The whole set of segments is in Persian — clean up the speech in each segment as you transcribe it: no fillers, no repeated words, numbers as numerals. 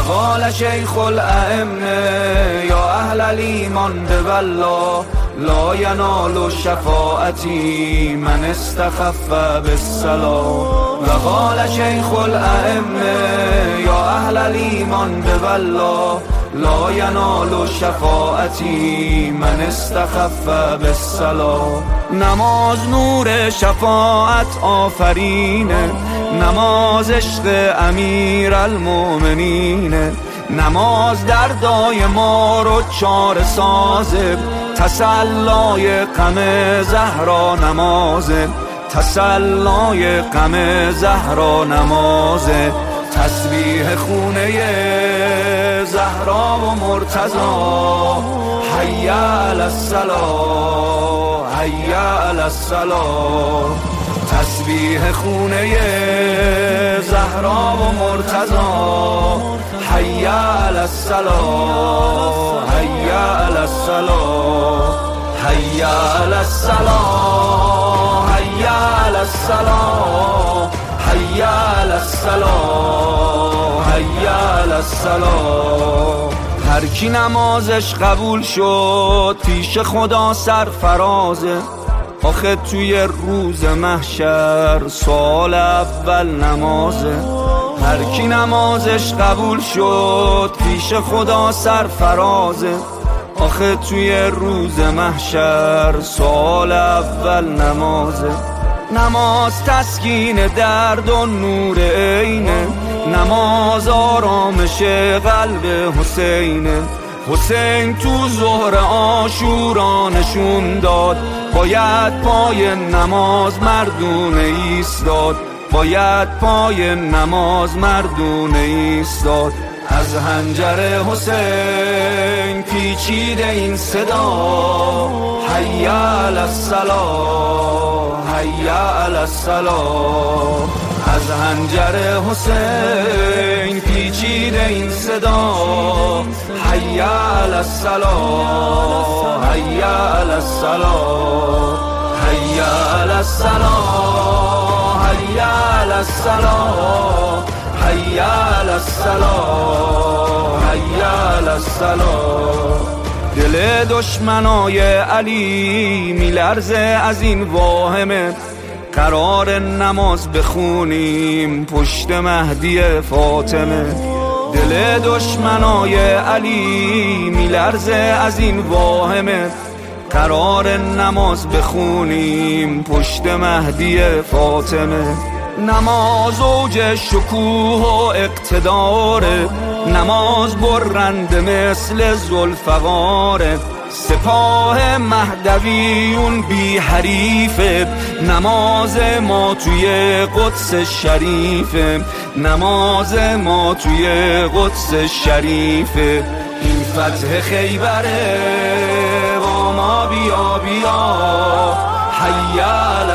وقال شیخ الائمه یا اهل الایمان بالله لا ینال شفاعتی من استخف بالصلاة. وقال شیخ الائمه یا اهل الایمان بالله لا ینال شفاعتی من استخف بالصلاة. نماز نور شفاعت آفرینه، نماز عشق امیر المؤمنینه، نماز دردای ما رو چاره سازه، تسلای غم زهرا نمازه، تسلای غم زهرا نمازه. تسبیح خونه زهرا و مرتضی، حی علی الصلاة حی علی الصلاة. تسبیح خونه زهرا و مرتضی، حی علی الصلاة حی علی الصلاة حی علی الصلاة حی علی الصلاة حی علی الصلاة حی علی الصلاة. هر کی نمازش قبول شد پیش خدا سرفرازه، آخه توی روز محشر سال اول نمازه. هر کی نمازش قبول شد پیش خدا سرفرازه، آخه توی روز محشر سال اول نمازه. نماز تسکین درد و نور عینه، نماز آرامش قلب حسینه. حسین تو ظهر عاشورا نشون داد، باید پای نماز مردونه ایستاد، باید پای نماز مردونه ایستاد. از حنجر حسین پیچیده این صدا، حی علی الصلاة حی علی الصلاة. از حنجر حسین پیچیده این صدا، حی علی الصلاة حی علی الصلاة حی علی الصلاة حی علی الصلاة حی علی الصلاة حی علی الصلاة. دل دشمنای علی میلرزه از این واهمه، قرار نماز بخونیم پشت مهدی فاطمه. دل دشمنای علی میلرزه از این واهمه، قرار نماز بخونیم پشت مهدی فاطمه. نماز اوج شکوه و اقتداره، نماز برنده مثل ذوالفقاره. سپاه مهدویون بی حریفه، نماز ما توی قدس شریفه، نماز ما توی قدس شریفه. این فتح خیبره با ما بیا بیا، حی علی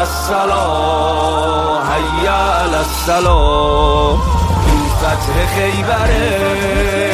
الصلاة حی علی الصلاة. این فتح خیبره